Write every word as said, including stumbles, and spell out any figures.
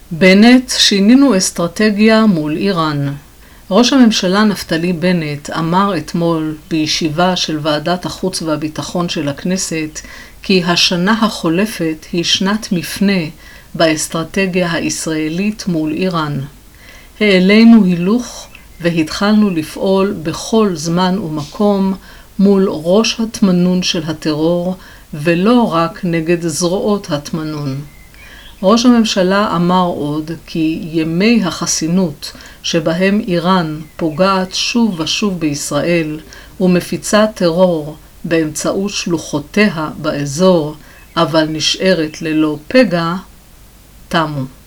בנט, שינינו אסטרטגיה מול איראן. ראש הממשלה נפתלי בנט אמר אתמול בישיבה של ועדת החוץ והביטחון של הכנסת כי השנה החולפת היא שנת מפנה באסטרטגיה הישראלית מול איראן. העלינו הילוך והתחלנו לפעול בכל זמן ומקום מול ראש התמנון של הטרור ולא רק נגד זרועות התמנון. ראש הממשלה אמר עוד כי ימי החסינות שבהם איראן פוגעת שוב ושוב בישראל ומפיצה טרור באמצעות שלוחותיה באזור אבל נשארת ללא פגע, תמו.